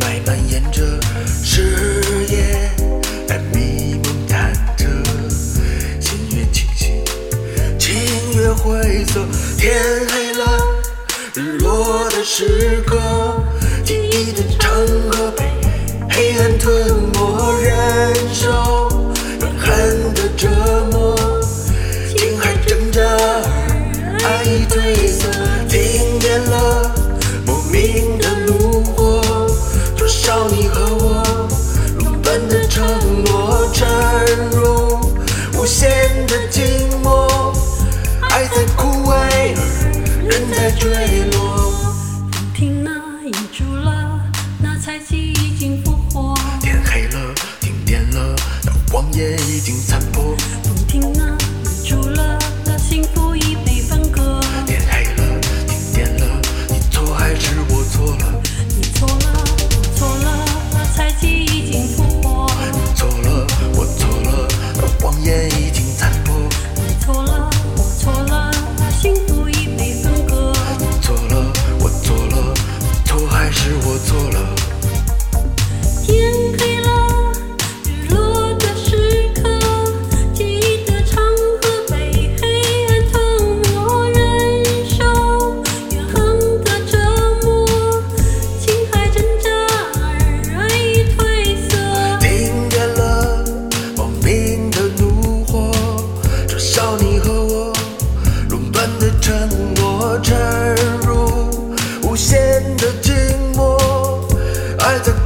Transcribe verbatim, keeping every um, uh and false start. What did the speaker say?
霾蔓延着视野，在迷蒙忐忑，心越清晰，情越灰色。天黑了，日落的时刻，记忆的长河被黑暗吞没，忍受怨恨的折磨，心还挣扎，爱已褪色。听见了莫名的怒火，多少你和我垄断的承诺，沉入无限的静默，爱在枯萎，而人在坠落。 风停了，雨住了，那采集已经复活。 天黑了，停电了，那光也已经残破。 风停了，雨住了，那幸福已被分割。 天黑了，停电了，你错还是我错了？ 你错了，我错了，那采集已经复活。 你错了，我错了，那光也已经残破。 你错了，我错了，那幸福已被分割。 你错了，我错了，你错还是我错了？ 天黑了，日落的时刻，记忆的长河被黑暗吞没，忍受怨恨的折磨，情还挣扎，而爱已褪色。 听见了莫名的怒火，这少你和我垄断的承诺，沉入无限的静默，爱在